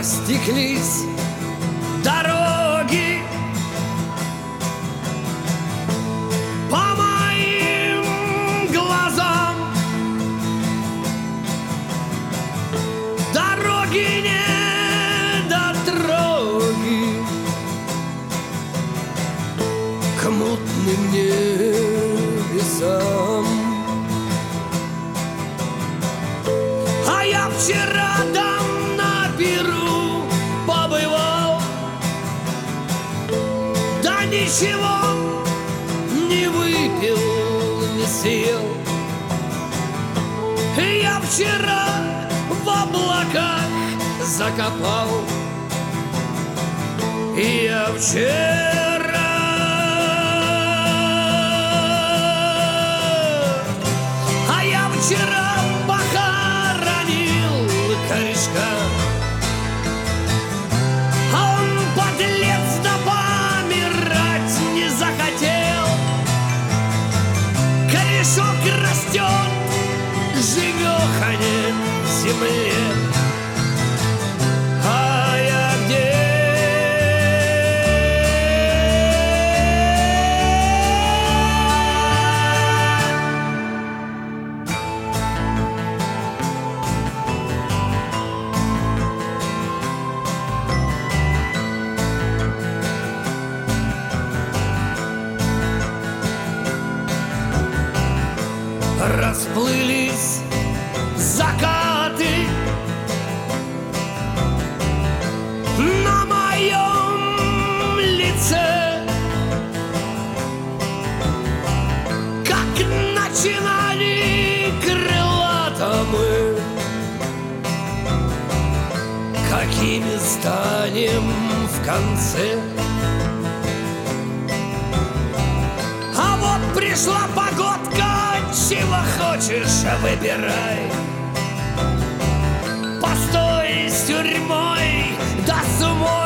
растеклись дороги по моим глазам. Дороги не дороги к мутным небесам. А я вчера там на пиру побывал, да ничего не выпил, не съел. Я вчера в облаках закопал, я вчера похоронил корешка, а он, подлец, да помирать не захотел. Корешок растет живехане в земле, а я где? Расплылись закаты на моем лице, как начинали крылато мы, какими станем в конце. А вот пришла погодка, чего хочешь, выбирай. Постой с тюрьмой, да с умой.